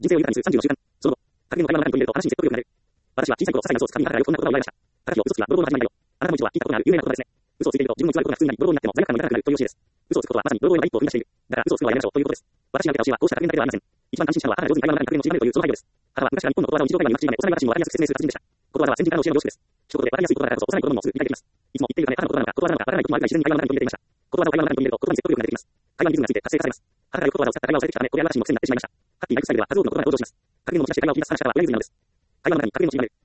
人生を豊かにする35の習慣。その後、格言の会話の中に取り入れると話に説得力が出る。私は小さい頃、些細な嘘をつく神が母がよくそんなことを言われました。高木を嘘つきは泥棒の始まりだよ。あなたも一度は聞いたことがある有名な言葉ですね。嘘をついていると自分の偽ることが普通になり、泥棒になっても罪悪感も抱かなくなるという教えです。嘘をつくことはまさに泥棒への一歩を踏み出している。だから嘘をつくのはやめましょうということです。私が受けた教えはこうした格言だけではありません。一番感心したのは母が上手に会話の中に格言をちりばめるというその配慮です。母は昔から日本のことわざを日常会話にうまくちりばめ、幼い私にもわかりやすく説明する達人でした。ことわざは先人からの教えの凝縮です。一言でわかりやすい言葉だからこそ幼い子供もすぐ理解できます。いつも言っているため母の言葉なのか、ことわざなのかわからないこともあるが自然に会話の中に取り入れていました。ことわざを会話の中に取り入れると言葉に説得力が出てきます。会話にリズムがついて活性化されます。母がよくことわざを使った会話をされてきたため、これは私にも癖になってしまいました。ハッピーライフスタイルでは数多くの言葉が登場します。格言の持ち出しで会話を引き出す話し方は上手になるのです。会話の中に格言をちりばめる。